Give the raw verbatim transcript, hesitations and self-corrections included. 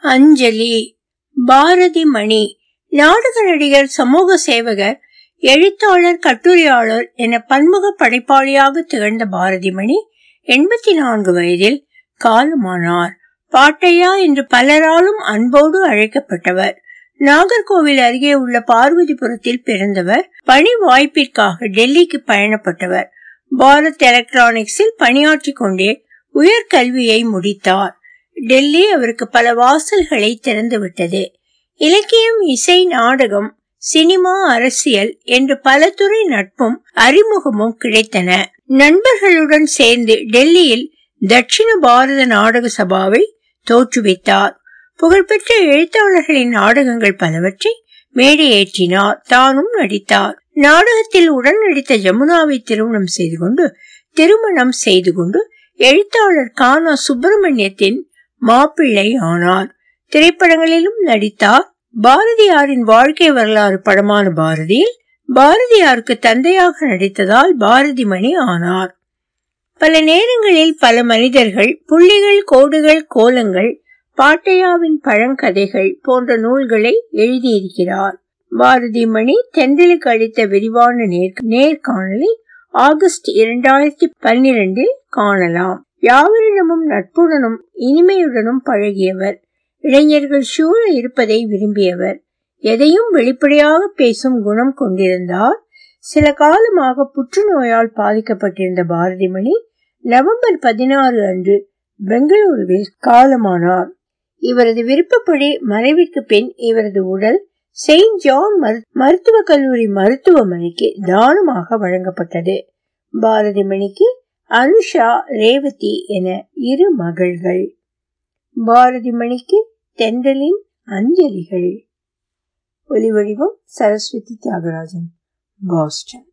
அஞ்சலி. பாரதி மணி நாடக நடிகர், சமூக சேவகர், எழுத்தாளர், கட்டுரையாளர் என பன்முக படைப்பாளியாக திகழ்ந்த பாரதிமணி எண்பத்தி நான்கு வயதில் காலமானார். பாட்டையா என்று பலராலும் அன்போடு அழைக்கப்பட்டவர். நாகர்கோவில் அருகே உள்ள பார்வதிபுரத்தில் பிறந்தவர். பணி வாய்ப்பிற்காக டெல்லிக்கு பயணப்பட்டவர். பாரத் எலக்ட்ரானிக்ஸில் பணியாற்றி கொண்டே உயர்கல்வியை முடித்தார். டெல்லி அவருக்கு பல வாசல்களை திறந்துவிட்டது. இலக்கியம், இசை, நாடகம், சினிமா, அரசியல் என்று பல துறை நட்பும் அறிமுகமும் கிடைத்தன. நண்பர்களுடன் சேர்ந்து டெல்லியில் தட்சிண பாரத நாடக சபாவை தோற்றுவித்தார். புகழ்பெற்ற எழுத்தாளர்களின் நாடகங்கள் பலவற்றை மேடையேற்றினார். தானும் நடித்தார். நாடகத்தில் உடன் நடித்த ஜமுனாவை திருமணம் செய்து கொண்டு திருமணம் செய்து கொண்டு எழுத்தாளர் கானா சுப்பிரமணியத்தின் மாப்பிள்ளை ஆனார். திரைப்படங்களிலும் நடித்தார். பாரதியாரின் வாழ்க்கை வரலாறு படமான பாரதியில் பாரதியாருக்கு தந்தையாக நடித்ததால் பாரதிமணி ஆனார். பல நேரங்களில் பல மனிதர்கள், புள்ளிகள், கோடுகள், கோலங்கள், பாட்டையாவின் பழங்கதைகள் போன்ற நூல்களை எழுதியிருக்கிறார். பாரதிமணி தென்றலுக்கு அளித்த விரிவான நேர்காணலை ஆகஸ்ட் இரண்டாயிரத்தி பன்னிரண்டில் காணலாம். யாவரிடமும் நட்புடனும் இனிமையுடனும் பழகியவர். இளைஞர்கள் சூழ இருப்பதை விரும்பியவர். எதையும் வெளிப்படையாக பேசும் குணம் கொண்டிருந்தார். சில காலமாக புற்றுநோயால் பாதிக்கப்பட்டிருந்த பாரதிமணி நவம்பர் பதினாறு அன்று பெங்களூருவில் காலமானார். இவரது விருப்பப்படி மறைவிற்கு பின் இவரது உடல் செயின்ட் ஜான் மருத்துவக் கல்லூரி மருத்துவமனைக்கு தானமாக வழங்கப்பட்டது. பாரதிமணிக்கு அனுஷா, ரேவதி என இரு மகள்கள். பாரதிமணிக்கு தென்றலின் அஞ்சலிகள். ஒலிவடிவம் சரஸ்வதி தியாகராஜன், பாஸ்டன்.